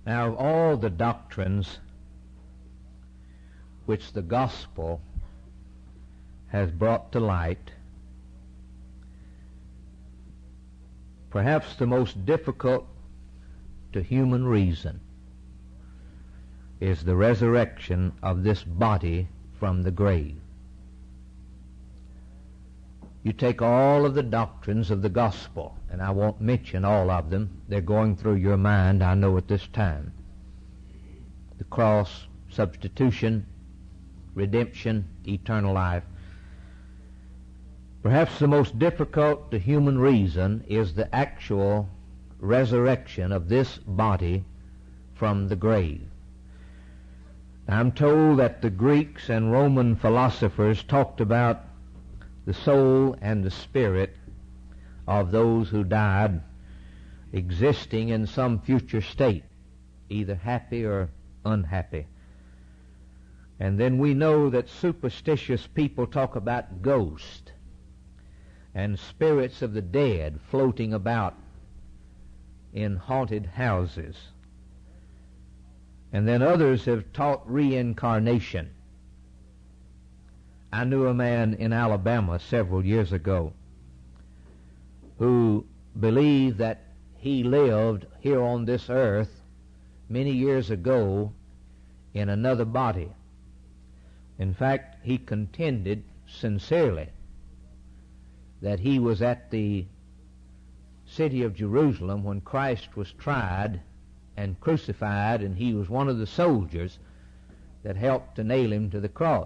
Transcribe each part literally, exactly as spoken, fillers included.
Now, of all the doctrines which the gospel has brought to light, perhaps the most difficult to human reason is the resurrection of this body from the grave. You take all of the doctrines of the gospel, and I won't mention all of them. They're going through your mind, I know, at this time. The cross, substitution, redemption, eternal life. Perhaps the most difficult to human reason is the actual resurrection of this body from the grave. I'm told that the Greeks and Roman philosophers talked about the soul and the spirit of those who died existing in some future state, either happy or unhappy. And then we know that superstitious people talk about ghosts and spirits of the dead floating about in haunted houses. And then others have taught reincarnation. I knew a man in Alabama several years ago who believed that he lived here on this earth many years ago in another body. In fact, he contended sincerely that he was at the city of Jerusalem when Christ was tried and crucified, and he was one of the soldiers that helped to nail him to the cross.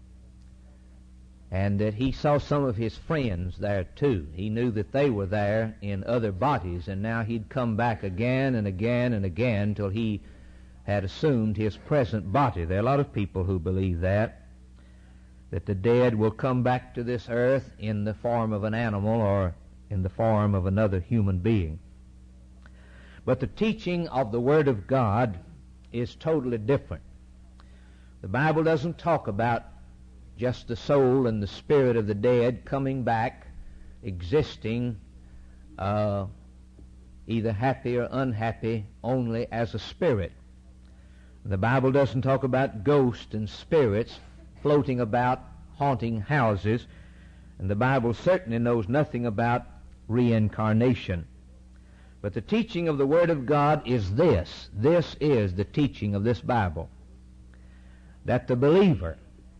And that he saw some of his friends there too. He knew that they were there in other bodies, and now he'd come back again and again and again till he had assumed his present body. There are a lot of people who believe that, that the dead will come back to this earth in the form of an animal or in the form of another human being. But the teaching of the Word of God is totally different. The Bible doesn't talk about just the soul and the spirit of the dead coming back, existing, uh, either happy or unhappy, only as a spirit. The Bible doesn't talk about ghosts and spirits floating about, haunting houses, and the Bible certainly knows nothing about reincarnation. But the teaching of the Word of God is this. This is the teaching of this Bible, that the believer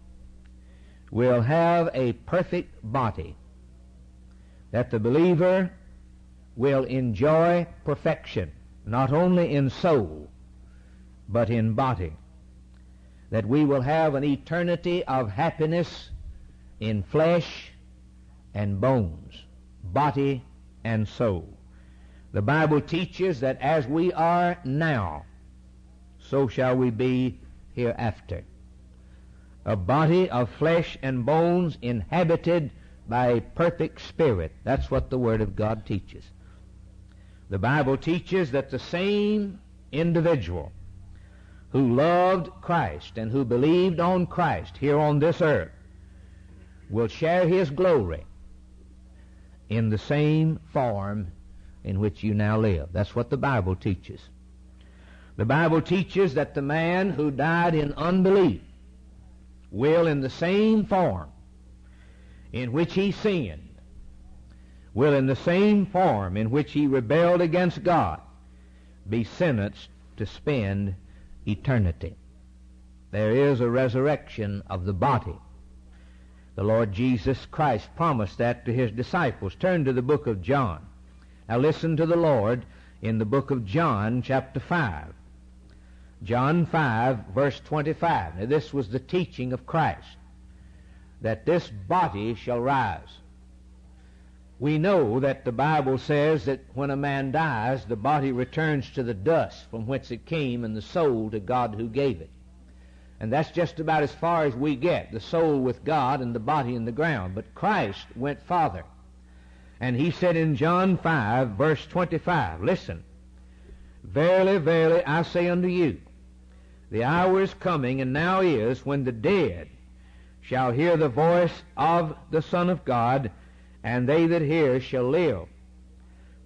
will have a perfect body, that the believer will enjoy perfection, not only in soul, but in body, that we will have an eternity of happiness in flesh and bones, body and soul. The Bible teaches that as we are now, so shall we be hereafter. A body of flesh and bones inhabited by a perfect spirit. That's what the Word of God teaches. The Bible teaches that the same individual who loved Christ and who believed on Christ here on this earth will share His glory in the same form in which you now live. That's what the Bible teaches. The Bible teaches that the man who died in unbelief will, in the same form in which he sinned, will, in the same form in which he rebelled against God, be sentenced to spend eternity. There is a resurrection of the body. The Lord Jesus Christ promised that to His disciples. Turn to the book of John. Now listen to the Lord in the book of John, chapter five. John five, verse twenty-five. Now this was the teaching of Christ, that this body shall rise. We know that the Bible says that when a man dies, the body returns to the dust from whence it came, and the soul to God who gave it. And that's just about as far as we get, the soul with God and the body in the ground. But Christ went farther. And He said in John five, verse twenty-five, listen, "Verily, verily, I say unto you, the hour is coming, and now is, when the dead shall hear the voice of the Son of God, and they that hear shall live.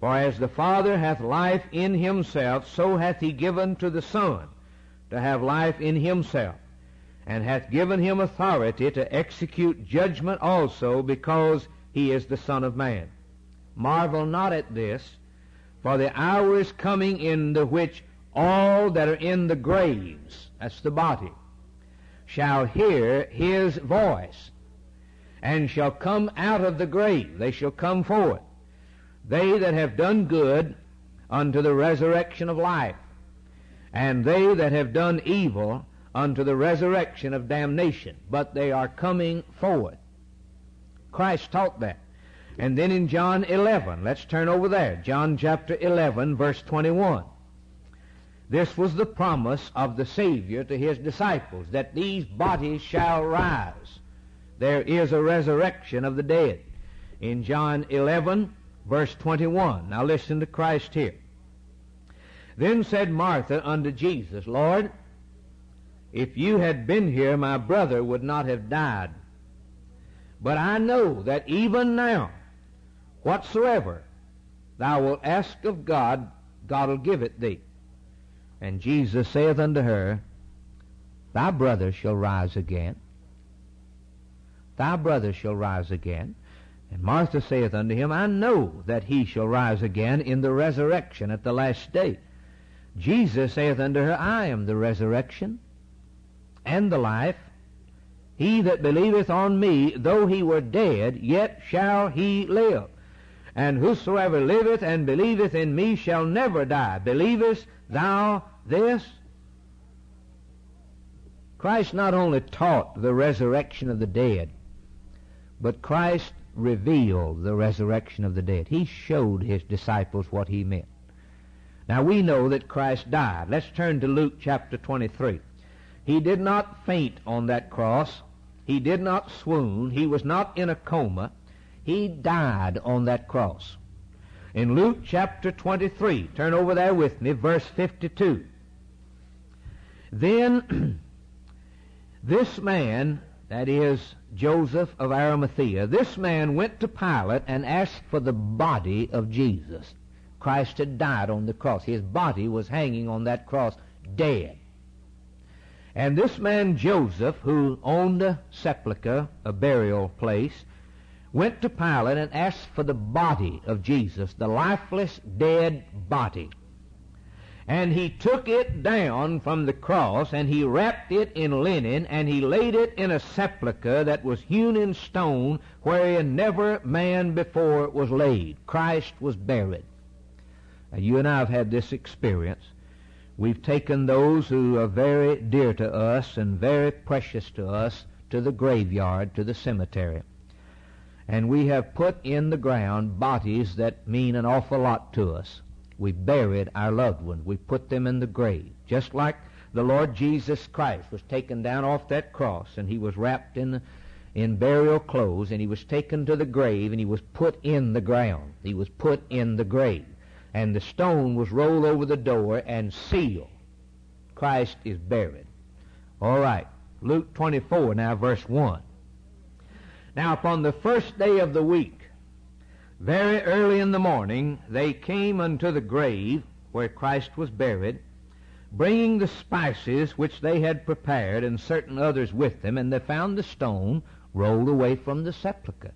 For as the Father hath life in himself, so hath he given to the Son to have life in himself, and hath given him authority to execute judgment also, because he is the Son of Man. Marvel not at this, for the hour is coming in the which all that are in the graves, that's the body, shall hear his voice, and shall come out of the grave. They shall come forth. They that have done good unto the resurrection of life, and they that have done evil unto the resurrection of damnation. But they are coming forward. Christ taught that. And then in John eleven, let's turn over there. John chapter eleven, verse twenty-one. This was the promise of the Savior to his disciples, that these bodies shall rise. There is a resurrection of the dead. In John eleven, verse twenty-one. Now listen to Christ here. Then said Martha unto Jesus, Lord, if you had been here, my brother would not have died. But I know that even now, whatsoever thou wilt ask of God, God will give it thee. And Jesus saith unto her, Thy brother shall rise again. Thy brother shall rise again. And Martha saith unto him, I know that he shall rise again in the resurrection at the last day. Jesus saith unto her, I am the resurrection and the life. He that believeth on me, though he were dead, yet shall he live. And whosoever liveth and believeth in me shall never die. Believest thou this? Christ not only taught the resurrection of the dead, but Christ revealed the resurrection of the dead. He showed his disciples what he meant. Now we know that Christ died. Let's turn to Luke chapter twenty-three. He did not faint on that cross. He did not swoon. He was not in a coma. He died on that cross. In Luke chapter twenty-three, turn over there with me, verse fifty-two. Then this man, that is Joseph of Arimathea, this man went to Pilate and asked for the body of Jesus. Christ had died on the cross. His body was hanging on that cross, dead. And this man Joseph, who owned a sepulchre, a burial place, went to Pilate and asked for the body of Jesus, the lifeless, dead body. And he took it down from the cross, and he wrapped it in linen, and he laid it in a sepulchre that was hewn in stone, wherein never man before was laid. Christ was buried. Now, you and I have had this experience. We've taken those who are very dear to us and very precious to us to the graveyard, to the cemetery. And we have put in the ground bodies that mean an awful lot to us. We buried our loved ones. We put them in the grave. Just like the Lord Jesus Christ was taken down off that cross, and he was wrapped in, in burial clothes, and he was taken to the grave, and he was put in the ground. He was put in the grave. And the stone was rolled over the door and sealed. Christ is buried. All right. Luke twenty-four, now verse one. Now upon the first day of the week, very early in the morning, they came unto the grave where Christ was buried, bringing the spices which they had prepared, and certain others with them, and they found the stone rolled away from the sepulchre.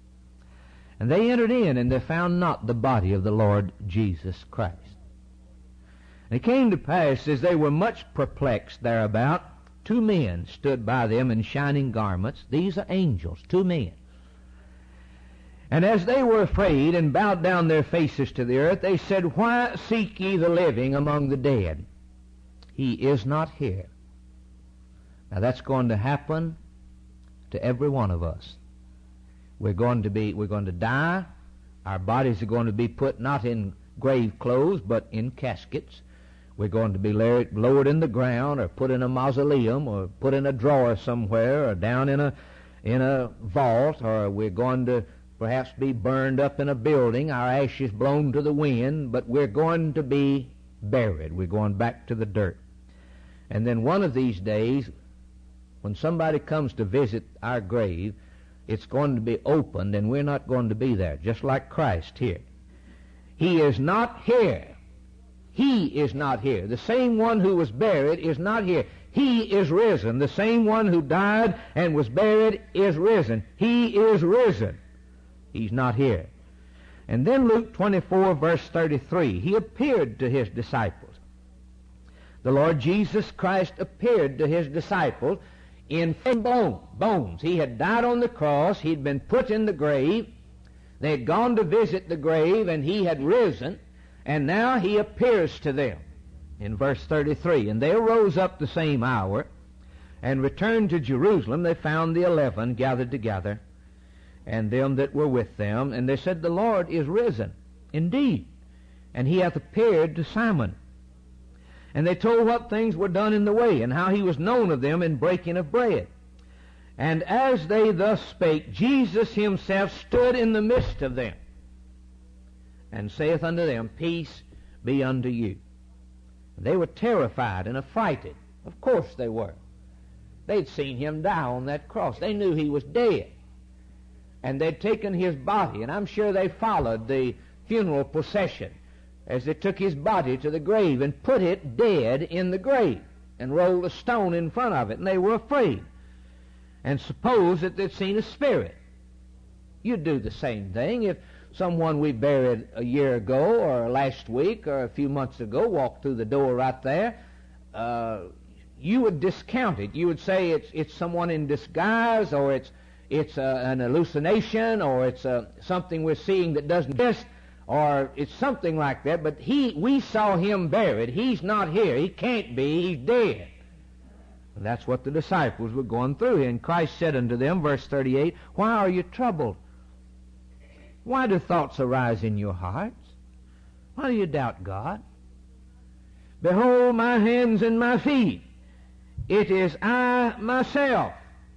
And they entered in, and they found not the body of the Lord Jesus Christ. And it came to pass, as they were much perplexed thereabout, two men stood by them in shining garments. These are angels, two men. And as they were afraid and bowed down their faces to the earth, they said, Why seek ye the living among the dead? He is not here. Now that's going to happen to every one of us. We're going to be, we're going to die. Our bodies are going to be put not in grave clothes, but in caskets. We're going to be lowered in the ground, or put in a mausoleum, or put in a drawer somewhere, or down in a in a vault, or we're going to perhaps be burned up in a building, our ashes blown to the wind, but we're going to be buried. We're going back to the dirt. And then one of these days, when somebody comes to visit our grave, it's going to be opened, and we're not going to be there, just like Christ here. He is not here. He is not here. The same one who was buried is not here. He is risen. The same one who died and was buried is risen. He is risen. He's not here. And then Luke twenty-four, verse thirty-three, he appeared to his disciples. The Lord Jesus Christ appeared to his disciples in bones. He had died on the cross. He'd been put in the grave. They had gone to visit the grave, and he had risen, and now he appears to them in verse thirty-three. And they arose up the same hour and returned to Jerusalem. They found the eleven gathered together, and them that were with them, and they said, The Lord is risen indeed, and he hath appeared to Simon. And they told what things were done in the way, and how he was known of them in breaking of bread. And as they thus spake, Jesus himself stood in the midst of them, and saith unto them, Peace be unto you. They were terrified and affrighted. Of course they were. They'd seen him die on that cross. They knew he was dead. And they'd taken his body, and I'm sure they followed the funeral procession as they took his body to the grave and put it dead in the grave and rolled a stone in front of it. And they were afraid and supposed that they'd seen a spirit. You'd do the same thing if someone we buried a year ago or last week or a few months ago walked through the door right there. Uh, you would discount it. You would say it's it's someone in disguise, or it's it's uh, an hallucination, or it's uh, something we're seeing that doesn't exist, or it's something like that. But he, we saw him buried. He's not here. He can't be. He's dead. And that's what the disciples were going through. And Christ said unto them, verse thirty-eight, Why are you troubled? Why do thoughts arise in your hearts? Why do you doubt God? Behold my hands and my feet. It is I myself.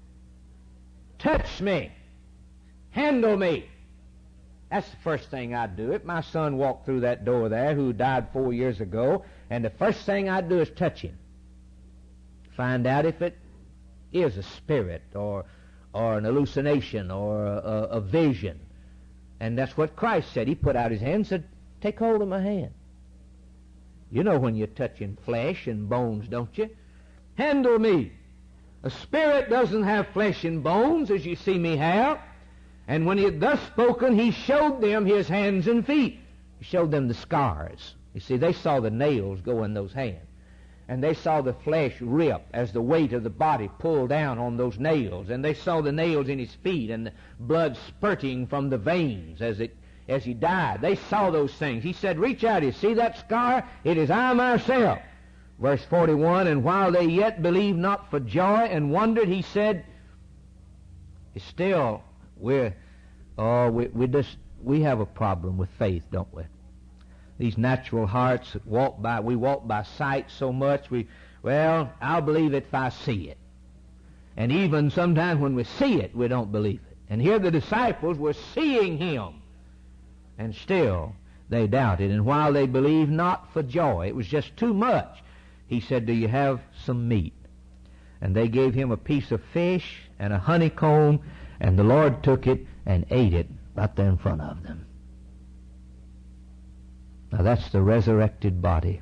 Touch me. Handle me. That's the first thing I'd do. If my son walked through that door there, who died four years ago, and the first thing I'd do is touch him. Find out if it is a spirit or or an hallucination or a, a, a vision. And that's what Christ said. He put out his hand and said, Take hold of my hand. You know when you're touching flesh and bones, don't you? Handle me. A spirit doesn't have flesh and bones, as you see me have. And when he had thus spoken, he showed them his hands and feet. He showed them the scars. You see, they saw the nails go in those hands. And they saw the flesh rip as the weight of the body pulled down on those nails. And they saw the nails in his feet and the blood spurting from the veins as it as he died. They saw those things. He said, Reach out. You see that scar? It is I myself. Verse forty-one, And while they yet believed not for joy and wondered, he said, Still, we're, oh, we, we just, we have a problem with faith, don't we? These natural hearts that walk by, we walk by sight so much, we, well, I'll believe it if I see it. And even sometimes when we see it, we don't believe it. And here the disciples were seeing him, and still they doubted. And while they believed not for joy, it was just too much, he said, Do you have some meat? And they gave him a piece of fish and a honeycomb, and the Lord took it and ate it right there in front of them. Now that's the resurrected body.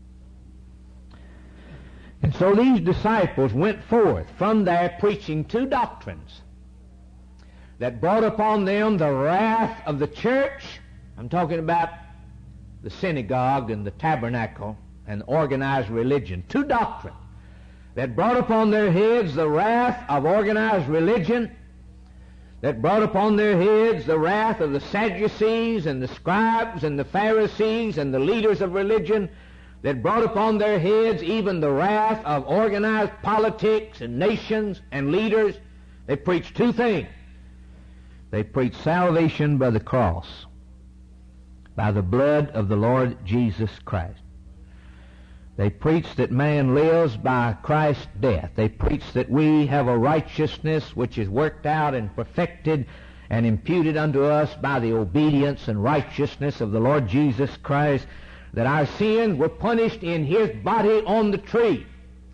And so these disciples went forth from there preaching two doctrines that brought upon them the wrath of the church. I'm talking about the synagogue and the tabernacle and organized religion. Two doctrines that brought upon their heads the wrath of organized religion, that brought upon their heads the wrath of the Sadducees and the scribes and the Pharisees and the leaders of religion, that brought upon their heads even the wrath of organized politics and nations and leaders. They preached two things. They preached salvation by the cross, by the blood of the Lord Jesus Christ. They preach that man lives by Christ's death. They preach that we have a righteousness which is worked out and perfected and imputed unto us by the obedience and righteousness of the Lord Jesus Christ, that our sins were punished in his body on the tree,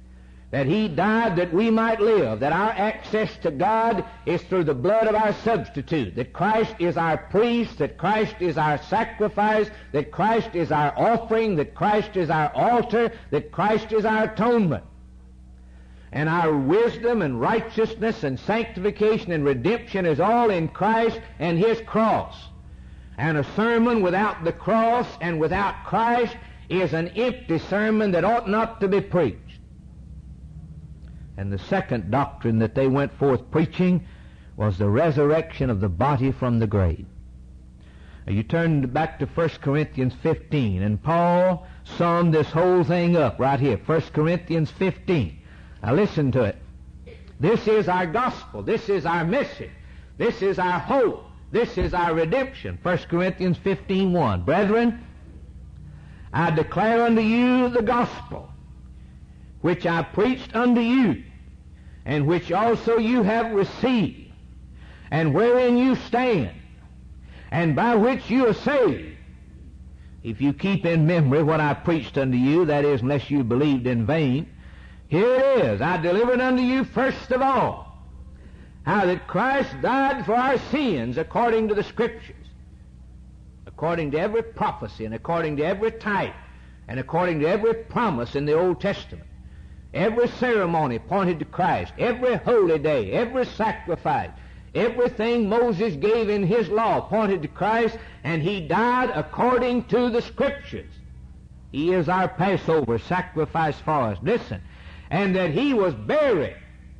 that He died that we might live, that our access to God is through the blood of our substitute, that Christ is our priest, that Christ is our sacrifice, that Christ is our offering, that Christ is our altar, that Christ is our atonement. And our wisdom and righteousness and sanctification and redemption is all in Christ and His cross. And a sermon without the cross and without Christ is an empty sermon that ought not to be preached. And the second doctrine that they went forth preaching was the resurrection of the body from the grave. Now you turn back to First Corinthians fifteen, and Paul summed this whole thing up right here, First Corinthians fifteen. Now listen to it. This is our gospel. This is our message. This is our hope. This is our redemption. First Corinthians fifteen one. Brethren, I declare unto you the gospel, which I preached unto you, and which also you have received, and wherein you stand, and by which you are saved, if you keep in memory what I preached unto you, that is, unless you believed in vain. Here it is. I delivered unto you first of all how that Christ died for our sins according to the Scriptures, according to every prophecy and according to every type and according to every promise in the Old Testament. Every ceremony pointed to Christ. Every holy day, every sacrifice, everything Moses gave in his law pointed to Christ, and He died according to the Scriptures. He is our Passover sacrifice for us. Listen. And that He was buried.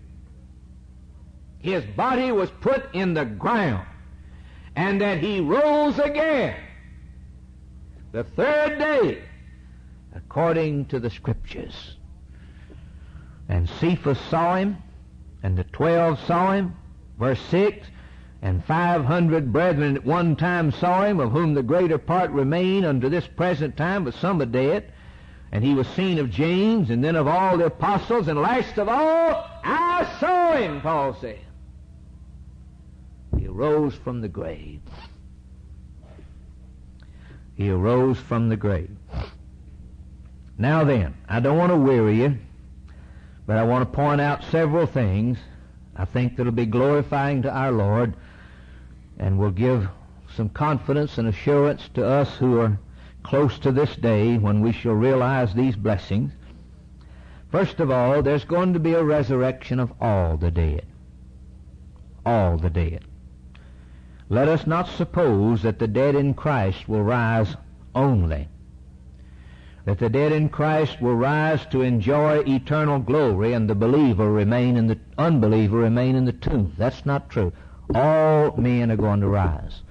His body was put in the ground. And that He rose again the third day according to the Scriptures. And Cephas saw Him, and the twelve saw Him, verse six, and five hundred brethren at one time saw Him, of whom the greater part remain unto this present time, but some are dead. And He was seen of James, and then of all the apostles, and last of all, I saw Him, Paul said. He arose from the grave. He arose from the grave. Now then, I don't want to weary you, but I want to point out several things I think that will be glorifying to our Lord and will give some confidence and assurance to us who are close to this day when we shall realize these blessings. First of all, there's going to be a resurrection of all the dead. All the dead. Let us not suppose that the dead in Christ will rise only. That the dead in Christ will rise to enjoy eternal glory and the believer remain in the unbeliever remain in the tomb. That's not true. All men are going to rise.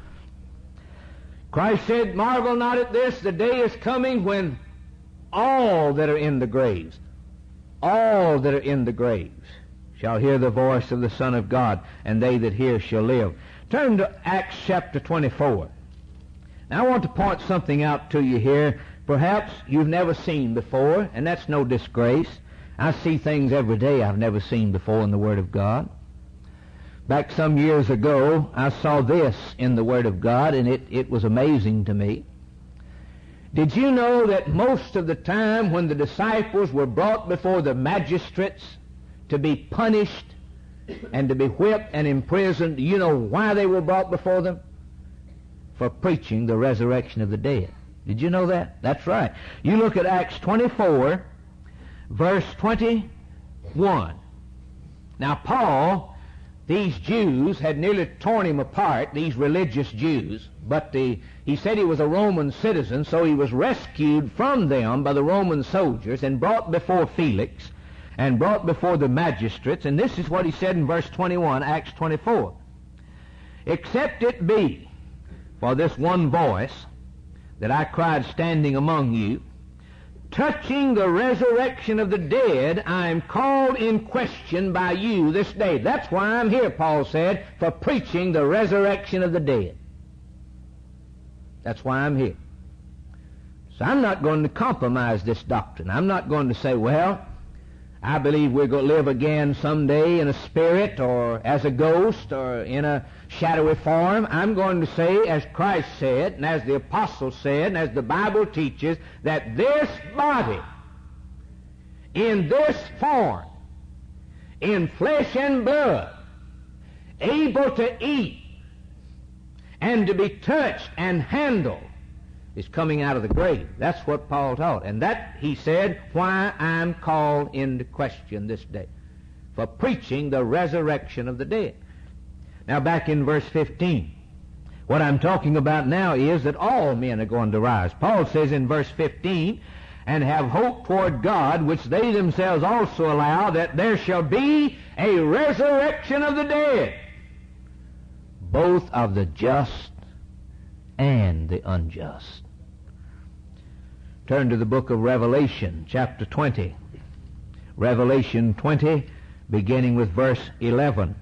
Christ said, marvel not at this, the day is coming when all that are in the graves, all that are in the graves shall hear the voice of the Son of God, and they that hear shall live. Turn to Acts chapter twenty-four. Now I want to point something out to you here perhaps you've never seen before, and that's no disgrace. I see things every day I've never seen before in the Word of God. Back some years ago, I saw this in the Word of God, and it, it was amazing to me. Did you know that most of the time when the disciples were brought before the magistrates to be punished and to be whipped and imprisoned, do you know why they were brought before them? For preaching the resurrection of the dead. Did you know that? That's right. You look at Acts twenty-four, verse twenty-one. Now Paul, these Jews had nearly torn him apart, these religious Jews, but the, he said he was a Roman citizen, so he was rescued from them by the Roman soldiers and brought before Felix and brought before the magistrates. And this is what he said in verse twenty-one, Acts twenty-four. Except it be for this one voice that I cried standing among you, touching the resurrection of the dead, I am called in question by you this day. That's why I'm here, Paul said, for preaching the resurrection of the dead. That's why I'm here. So I'm not going to compromise this doctrine. I'm not going to say, well, I believe we're going to live again someday in a spirit or as a ghost or in a shadowy form. I'm going to say, as Christ said, and as the apostles said, and as the Bible teaches, that this body, in this form, in flesh and blood, able to eat and to be touched and handled, is coming out of the grave. That's what Paul taught. And that, he said, why I'm called into question this day, for preaching the resurrection of the dead. Now back in verse fifteen, what I'm talking about now is that all men are going to rise. Paul says in verse fifteen, and have hope toward God, which they themselves also allow, that there shall be a resurrection of the dead, both of the just and the unjust. Turn to the book of Revelation, chapter twenty. Revelation twenty, beginning with verse eleven.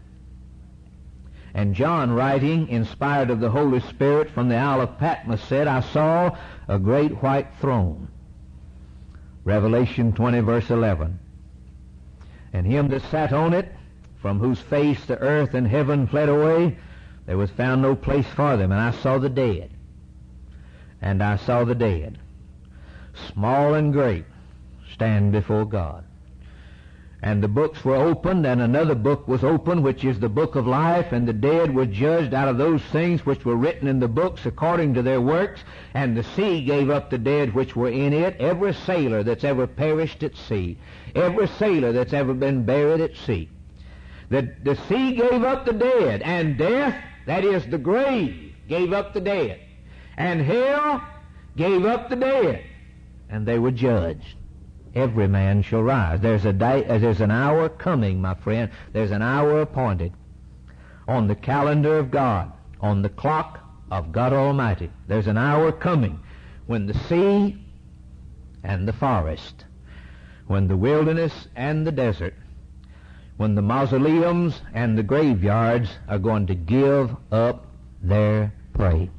And John, writing, inspired of the Holy Spirit from the Isle of Patmos, said, I saw a great white throne. Revelation twenty, verse eleven. And him that sat on it, from whose face the earth and heaven fled away, there was found no place for them. And I saw the dead. And I saw the dead, small and great, stand before God. And the books were opened, and another book was opened, which is the book of life, and the dead were judged out of those things which were written in the books according to their works. And the sea gave up the dead which were in it, every sailor that's ever perished at sea, every sailor that's ever been buried at sea. The, the sea gave up the dead, and death, that is the grave, gave up the dead. And hell gave up the dead, and they were judged. Every man shall rise. There's a day, there's an hour coming, my friend. There's an hour appointed on the calendar of God, on the clock of God Almighty. There's an hour coming when the sea and the forest, when the wilderness and the desert, when the mausoleums and the graveyards are going to give up their prey.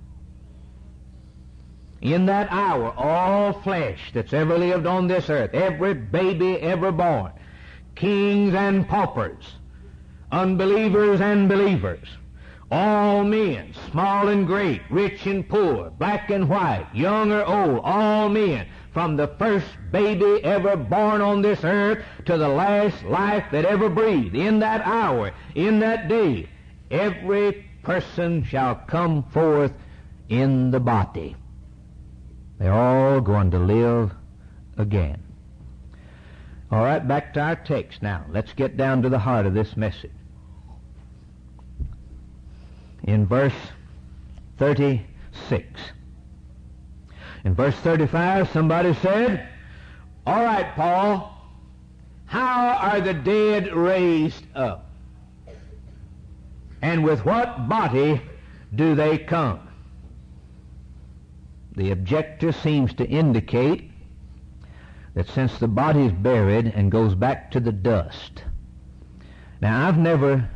In that hour, all flesh that's ever lived on this earth, every baby ever born, kings and paupers, unbelievers and believers, all men, small and great, rich and poor, black and white, young or old, all men, from the first baby ever born on this earth to the last life that ever breathed, in that hour, in that day, every person shall come forth in the body. They're all going to live again. All right, back to our text now. Let's get down to the heart of this message. In verse thirty-six. In verse thirty-five, somebody said, all right, Paul, how are the dead raised up? And with what body do they come? The objector seems to indicate that since the body is buried and goes back to the dust. Now, I've never,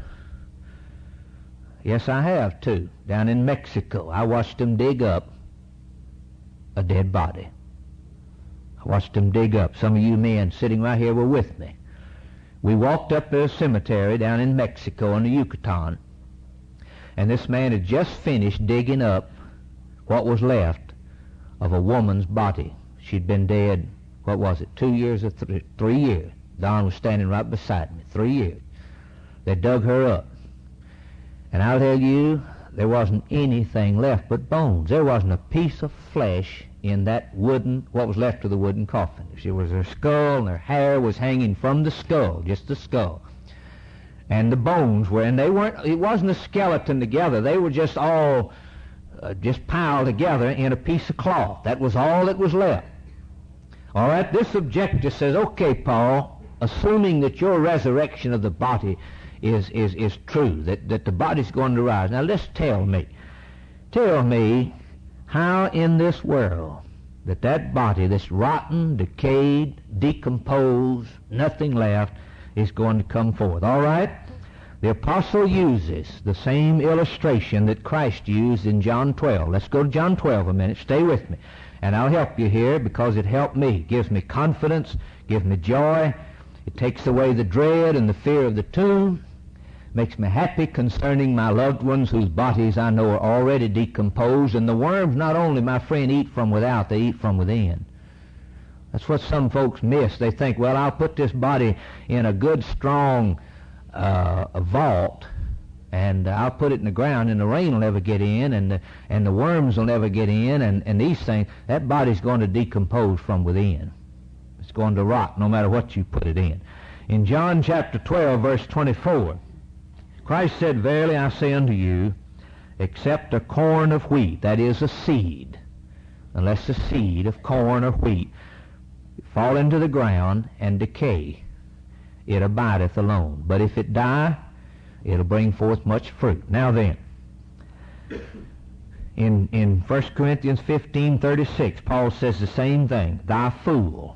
yes, I have too, down in Mexico. I watched them dig up a dead body. I watched them dig up. Some of you men sitting right here were with me. We walked up to a cemetery down in Mexico in the Yucatan, and this man had just finished digging up what was left of a woman's body. She'd been dead, what was it, two years or th- three years. Don was standing right beside me, three years. They dug her up. And I'll tell you, there wasn't anything left but bones. There wasn't a piece of flesh in that wooden, what was left of the wooden coffin. She was her skull, and her hair was hanging from the skull, just the skull. And the bones were, and they weren't, it wasn't a skeleton together. They were just all Uh, just piled together in a piece of cloth. That was all that was left. All right, this objector says, okay, Paul, assuming that your resurrection of the body is, is, is true, that, that the body's going to rise. Now, let's tell me, tell me how in this world that that body, this rotten, decayed, decomposed, nothing left, is going to come forth. All right? The apostle uses the same illustration that Christ used in John twelve. Let's go to John twelve a minute. Stay with me. And I'll help you here because it helped me. It gives me confidence, gives me joy. It takes away the dread and the fear of the tomb. Makes me happy concerning my loved ones whose bodies I know are already decomposed. And the worms not only, my friend, eat from without, they eat from within. That's what some folks miss. They think, well, I'll put this body in a good, strong uh, vault, and I'll put it in the ground, and the rain will never get in, and the, and the worms will never get in, and, and these things. That body's going to decompose from within. It's going to rot no matter what you put it in. In John chapter twelve, verse twenty-four, Christ said, verily I say unto you, except a corn of wheat, that is a seed, unless a seed of corn or wheat fall into the ground and decay, it abideth alone. But if it die, it'll bring forth much fruit. Now then, in in First Corinthians fifteen thirty-six, Paul says the same thing. Thou fool,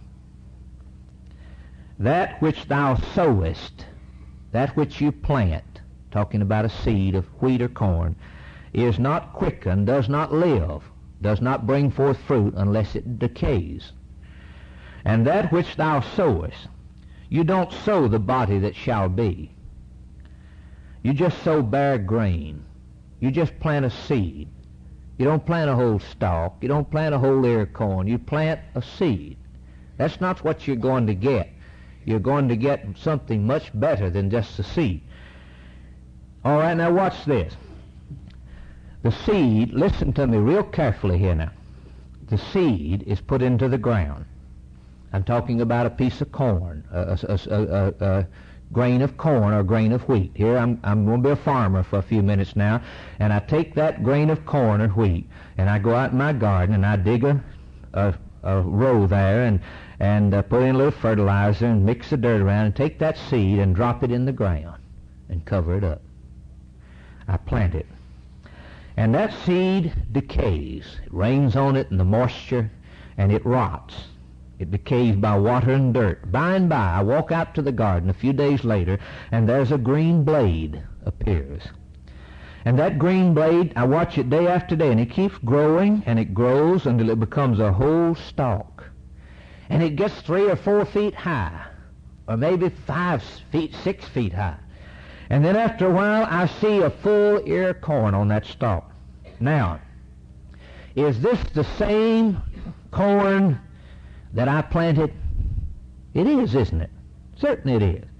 that which thou sowest, that which you plant, talking about a seed of wheat or corn, is not quickened, does not live, does not bring forth fruit unless it decays. And that which thou sowest, you don't sow the body that shall be. You just sow bare grain. You just plant a seed. You don't plant a whole stalk. You don't plant a whole ear of corn. You plant a seed. That's not what you're going to get. You're going to get something much better than just a seed. All right, now watch this. The seed, listen to me real carefully here now. The seed is put into the ground. I'm talking about a piece of corn, a, a, a, a, a grain of corn or a grain of wheat. Here I'm, I'm going to be a farmer for a few minutes now, and I take that grain of corn or wheat, and I go out in my garden, and I dig a, a, a row there, and, and uh, put in a little fertilizer, and mix the dirt around, and take that seed and drop it in the ground, and cover it up. I plant it. And that seed decays. It rains on it and the moisture, and it rots. It decays by water and dirt. By and by, I walk out to the garden a few days later, and there's a green blade appears. And that green blade, I watch it day after day, and it keeps growing, and it grows until it becomes a whole stalk. And it gets three or four feet high, or maybe five feet, six feet high. And then after a while, I see a full ear of corn on that stalk. Now, is this the same corn that I planted? It is, isn't it? Certainly it is.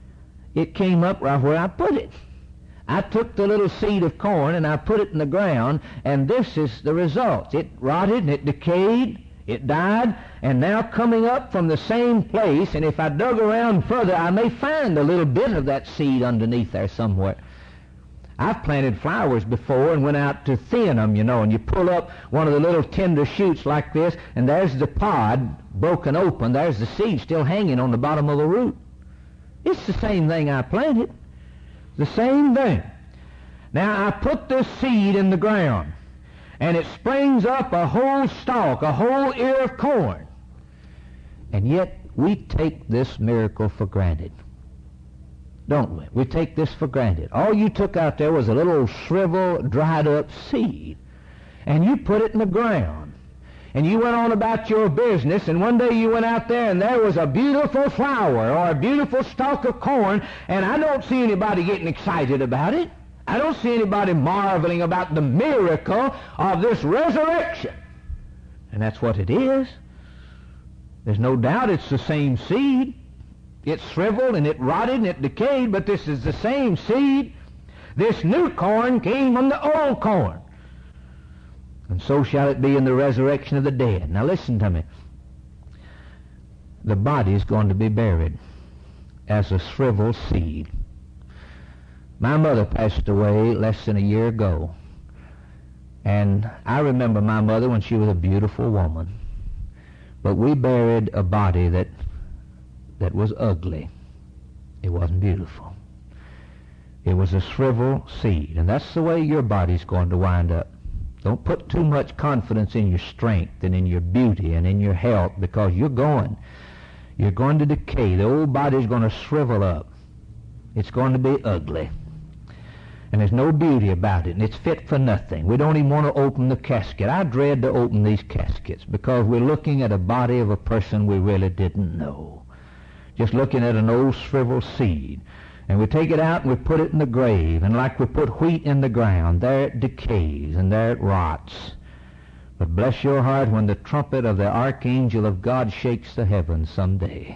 It came up right where I put it. I took the little seed of corn and I put it in the ground, and this is the result. It rotted and it decayed, it died, and now coming up from the same place, and if I dug around further, I may find a little bit of that seed underneath there somewhere. I've planted flowers before and went out to thin them, you know, and you pull up one of the little tender shoots like this, and there's the pod broken open. There's the seed still hanging on the bottom of the root. It's the same thing I planted. The same thing. Now, I put this seed in the ground, and it springs up a whole stalk, a whole ear of corn. And yet, we take this miracle for granted. Don't we? We take this for granted. All you took out there was a little shriveled, dried up seed, and you put it in the ground, and you went on about your business, and one day you went out there and there was a beautiful flower or a beautiful stalk of corn, and I don't see anybody getting excited about it. I don't see anybody marveling about the miracle of this resurrection. And that's what it is. There's no doubt it's the same seed. It shriveled and it rotted and it decayed, but this is the same seed. This new corn came from the old corn. And so shall it be in the resurrection of the dead. Now listen to me. The body is going to be buried as a shriveled seed. My mother passed away less than a year ago. And I remember my mother when she was a beautiful woman. But we buried a body that that was ugly. It wasn't beautiful. It was a shriveled seed. And that's the way your body's going to wind up. Don't put too much confidence in your strength and in your beauty and in your health, because you're going. You're going to decay. The old body's going to shrivel up. It's going to be ugly. And there's no beauty about it, and it's fit for nothing. We don't even want to open the casket. I dread to open these caskets because we're looking at a body of a person we really didn't know. Just looking at an old shriveled seed. And we take it out and we put it in the grave, and like we put wheat in the ground, there it decays and there it rots. But bless your heart, when the trumpet of the archangel of God shakes the heavens someday,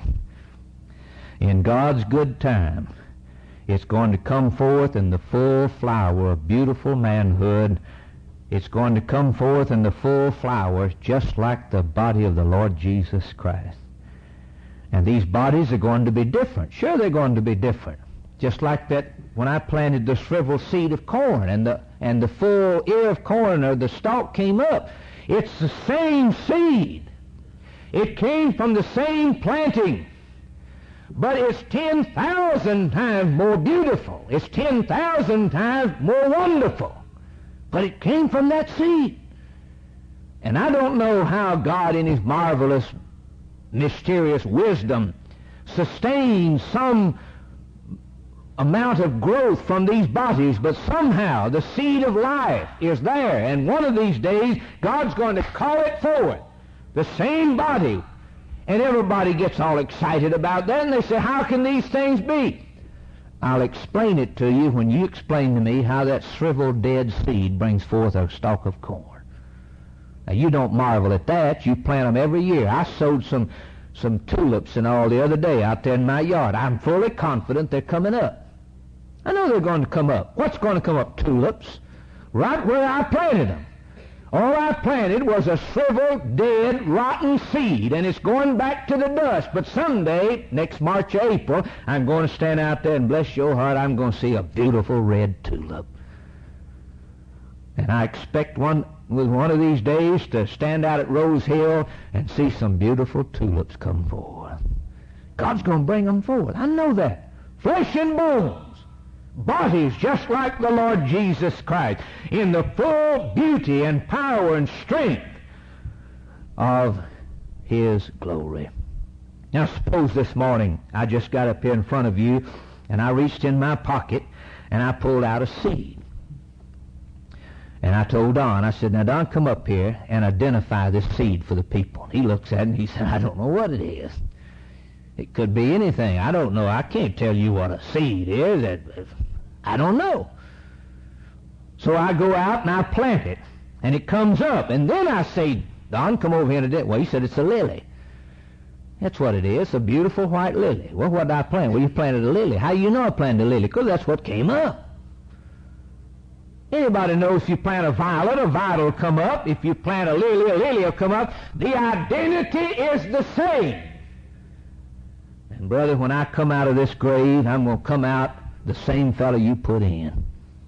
in God's good time, it's going to come forth in the full flower of beautiful manhood. It's going to come forth in the full flower just like the body of the Lord Jesus Christ. And these bodies are going to be different. Sure, they're going to be different. Just like that when I planted the shriveled seed of corn and the, and the full ear of corn or the stalk came up. It's the same seed. It came from the same planting. But it's ten thousand times more beautiful. It's ten thousand times more wonderful. But it came from that seed. And I don't know how God in His marvelous, mysterious wisdom sustains some amount of growth from these bodies, but somehow the seed of life is there, and one of these days God's going to call it forward, the same body, and everybody gets all excited about that, and they say, how can these things be? I'll explain it to you when you explain to me how that shriveled dead seed brings forth a stalk of corn. Now, you don't marvel at that. You plant them every year. I sowed some some tulips and all the other day out there in my yard. I'm fully confident they're coming up. I know they're going to come up. What's going to come up? Tulips. Right where I planted them. All I planted was a shriveled, dead, rotten seed, and it's going back to the dust. But someday, next March or April, I'm going to stand out there and bless your heart, I'm going to see a beautiful red tulip. And I expect one with one of these days to stand out at Rose Hill and see some beautiful tulips come forward. God's going to bring them forward. I know that. Flesh and bones. Bodies just like the Lord Jesus Christ, in the full beauty and power and strength of His glory. Now suppose this morning I just got up here in front of you and I reached in my pocket and I pulled out a seed. And I told Don, I said, now Don, come up here and identify this seed for the people. He looks at it and he said, I don't know what it is. It could be anything. I don't know. I can't tell you what a seed is. I don't know. So I go out and I plant it, and it comes up. And then I say, Don, come over here and identify. Well, he said, it's a lily. That's what it is, a beautiful white lily. Well, what did I plant? Well, you planted a lily. How do you know I planted a lily? Because that's what came up. Anybody knows if you plant a violet, a violet will come up. If you plant a lily, a lily will come up. The identity is the same. And brother, when I come out of this grave, I'm going to come out the same fellow you put in.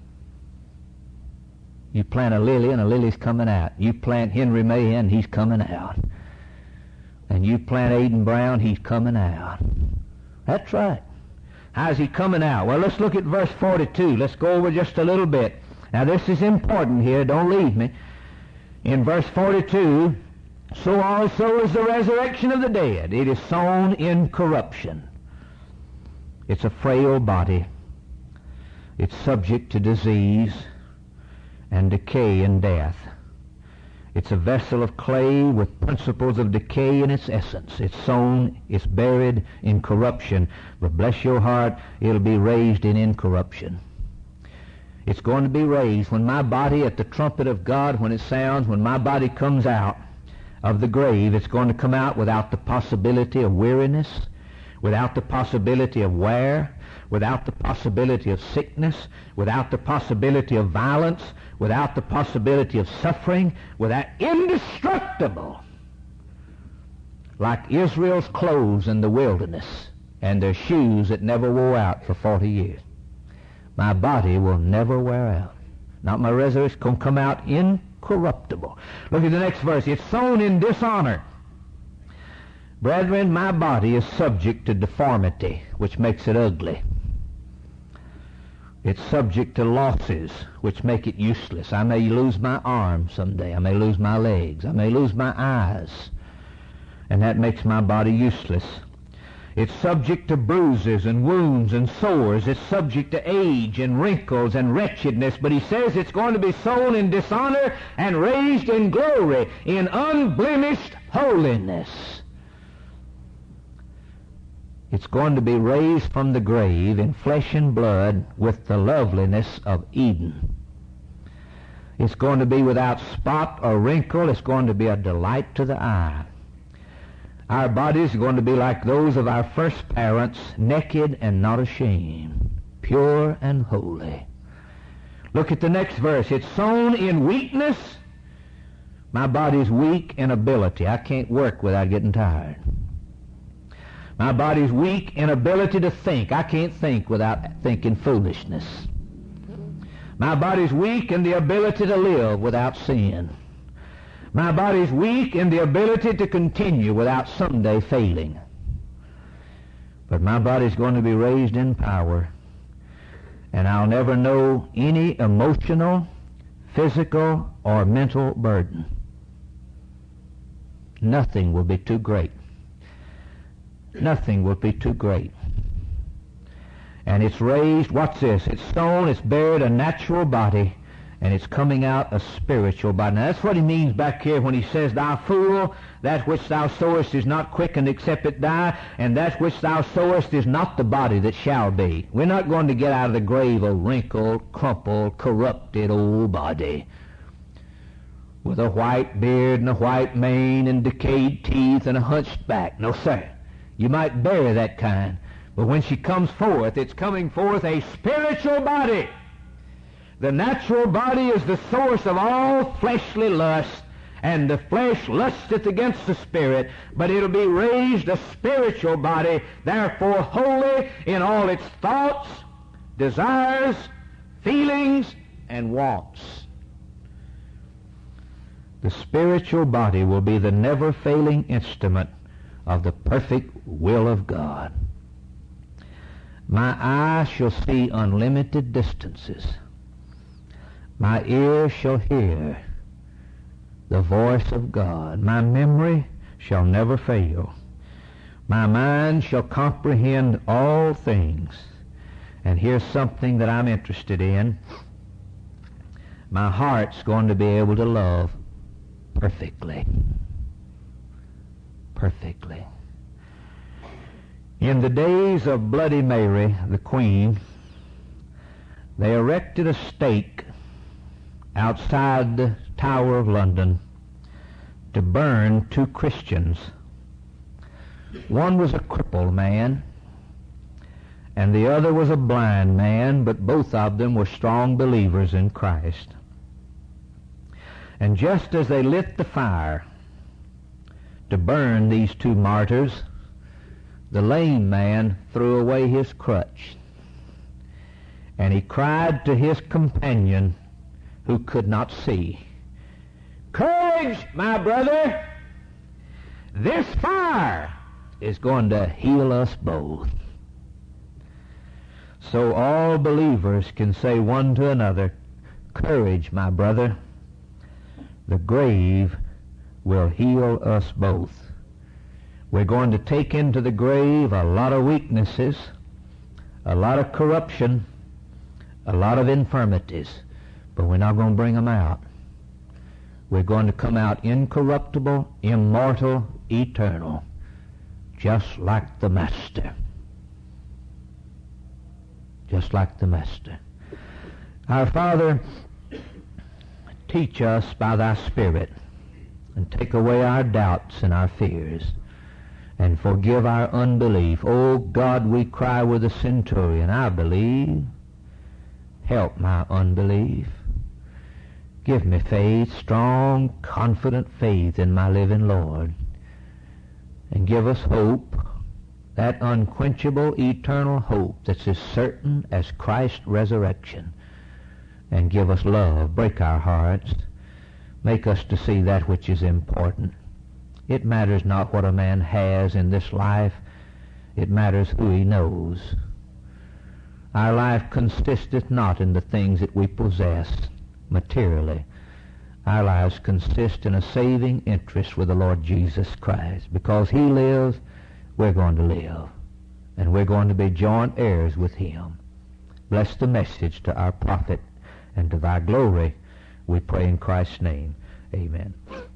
You plant a lily and a lily's coming out. You plant Henry Mahan, he's coming out. And you plant Aiden Brown, he's coming out. That's right. How's he coming out? Well, let's look at verse forty-two. Let's go over just a little bit. Now this is important here. Don't leave me. In verse forty-two, so also is the resurrection of the dead. It is sown in corruption. It's a frail body. It's subject to disease and decay and death. It's a vessel of clay with principles of decay in its essence. It's sown, it's buried in corruption. But bless your heart, it'll be raised in incorruption. It's going to be raised when my body, at the trumpet of God, when it sounds, when my body comes out of the grave, it's going to come out without the possibility of weariness, without the possibility of wear, without the possibility of sickness, without the possibility of violence, without the possibility of suffering, without indestructible, like Israel's clothes in the wilderness and their shoes that never wore out for forty years. My body will never wear out. Not my resurrection. It's going to come out incorruptible. Look at the next verse. It's sown in dishonor. Brethren, my body is subject to deformity, which makes it ugly. It's subject to losses, which make it useless. I may lose my arms someday. I may lose my legs. I may lose my eyes. And that makes my body useless. It's subject to bruises and wounds and sores. It's subject to age and wrinkles and wretchedness. But he says it's going to be sown in dishonor and raised in glory, in unblemished holiness. It's going to be raised from the grave in flesh and blood with the loveliness of Eden. It's going to be without spot or wrinkle. It's going to be a delight to the eye. Our bodies are going to be like those of our first parents, naked and not ashamed, pure and holy. Look at the next verse. It's sown in weakness. My body's weak in ability. I can't work without getting tired. My body's weak in ability to think. I can't think without thinking foolishness. My body's weak in the ability to live without sin. My body's weak in the ability to continue without someday failing. But my body's going to be raised in power, and I'll never know any emotional, physical, or mental burden. Nothing will be too great. Nothing will be too great. And it's raised, what's this? It's sown, it's buried a natural body, and it's coming out a spiritual body. Now that's what he means back here when he says, Thou fool, that which thou sowest is not quickened except it die, and that which thou sowest is not the body that shall be. We're not going to get out of the grave a wrinkled, crumpled, corrupted old body with a white beard and a white mane and decayed teeth and a hunched back. No, sir. You might bury that kind, but when she comes forth, it's coming forth a spiritual body. The natural body is the source of all fleshly lust, and the flesh lusteth against the spirit, but it'll be raised a spiritual body, therefore holy in all its thoughts, desires, feelings, and wants. The spiritual body will be the never-failing instrument of the perfect will of God. My eye shall see unlimited distances. My ear shall hear the voice of God. My memory shall never fail. My mind shall comprehend all things. And here's something that I'm interested in. My heart's going to be able to love perfectly. Perfectly. In the days of Bloody Mary, the Queen, they erected a stake outside the Tower of London to burn two Christians. One was a crippled man, and the other was a blind man, but both of them were strong believers in Christ. And just as they lit the fire to burn these two martyrs, the lame man threw away his crutch, and he cried to his companion who could not see, Courage, my brother! This fire is going to heal us both. So all believers can say one to another, Courage, my brother! The grave will heal us both. We're going to take into the grave a lot of weaknesses, a lot of corruption, a lot of infirmities, but we're not going to bring them out. We're going to come out incorruptible, immortal, eternal, just like the Master. Just like the Master. Our Father, teach us by thy Spirit, and take away our doubts and our fears, and forgive our unbelief. Oh God, we cry with the centurion, I believe. Help my unbelief. Give me faith, strong, confident faith in my living Lord. And give us hope, that unquenchable, eternal hope that's as certain as Christ's resurrection. And give us love. Break our hearts. Make us to see that which is important. It matters not what a man has in this life. It matters who he knows. Our life consisteth not in the things that we possess materially. Our lives consist in a saving interest with the Lord Jesus Christ. Because he lives, we're going to live. And we're going to be joint heirs with him. Bless the message to our prophet, and to thy glory we pray in Christ's name. Amen.